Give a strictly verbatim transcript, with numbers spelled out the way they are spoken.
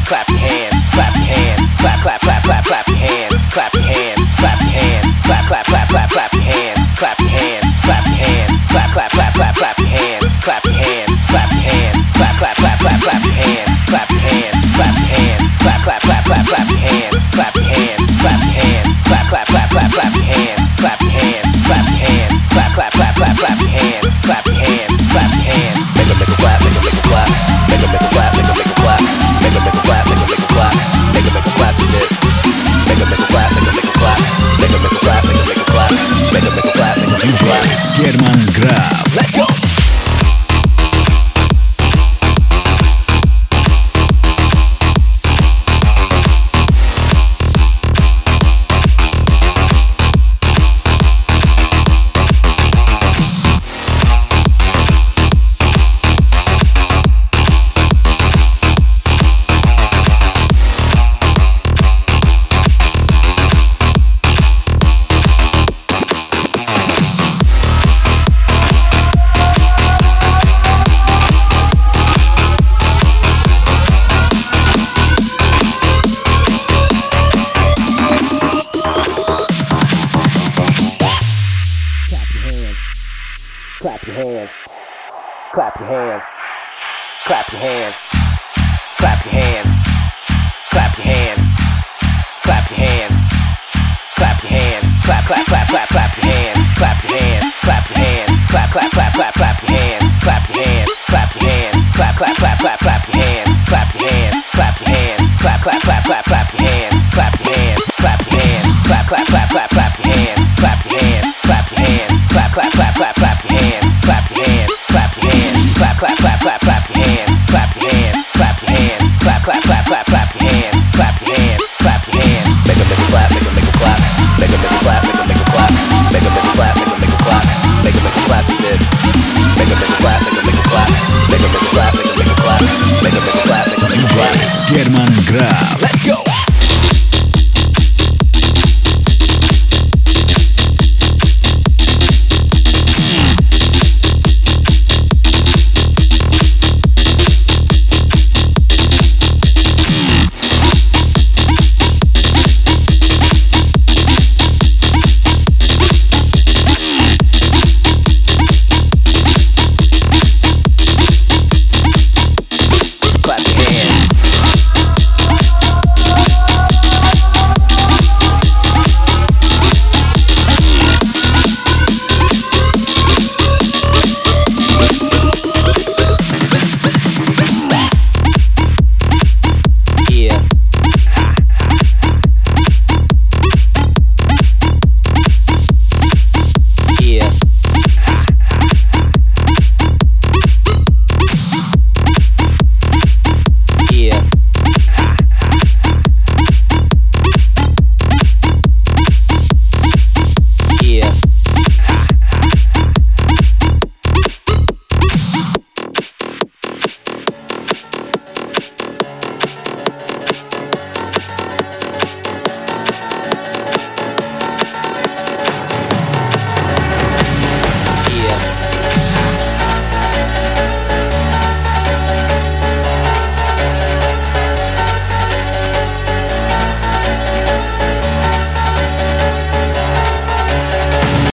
clap your hands, clap your hands, clap, clap, clap, clap, clap your hands, clap your hands, clap your hands, clap, clap, clap, clap, clap your hands, clap your hands, clap your hands, clap, clap, clap, clap, clap your hands, clap your hands, clap your hands, clap, clap, clap, clap, clap your hands, clap your hands, clap your hands, clap, clap, clap, clap, clap your hands, clap your hands, clap your hands, clap, clap, clap, clap, clap your hands, clap your hands, clap your hands, clap, clap, clap, clap, clap your hands, clap your hands, clap your hands, make a make a clap, make a make a clap, make a make a clap, make a make a clap, make a make a clap, make a make a clap, make a make a clap to this, make a make a clap, make a make a clap, make a make a clap, make a make a clap, make a make a clap, make a make a clap. Герман Граф. Let's go. Clap your hands, clap your hands, clap your hands, clap your hands, clap your hands, clap your hands, clap your hands, clap, clap, clap, clap, clap your hands, clap your hands, clap your hands, clap, clap, clap, clap, clap your hands, clap your hands, clap your hands, clap, clap, clap, clap, clap your hands, clap your hands, clap your hands, clap, clap, clap, clap, clap your hands, clap your hands, clap your hands, clap, clap, clap, clap, clap your hands, clap your hands, clap your hands, clap, clap, clap, clap, clap your hands, clap your hands, clap your hands, clap, clap, clap, clap, clap your hands, clap your hands, clap your hands, clap, clap, clap, clap, clap your hands, clap your hands, clap your hands, make a make a clap, make a make a clap, make a make a clap, make a make a clap, make a make a clap, make a make a clap, make a make a clap to this, make a make a clap, make a make a clap, make a make a clap, make a make a clap, make a make a clap, make a make a clap. Герман Граф.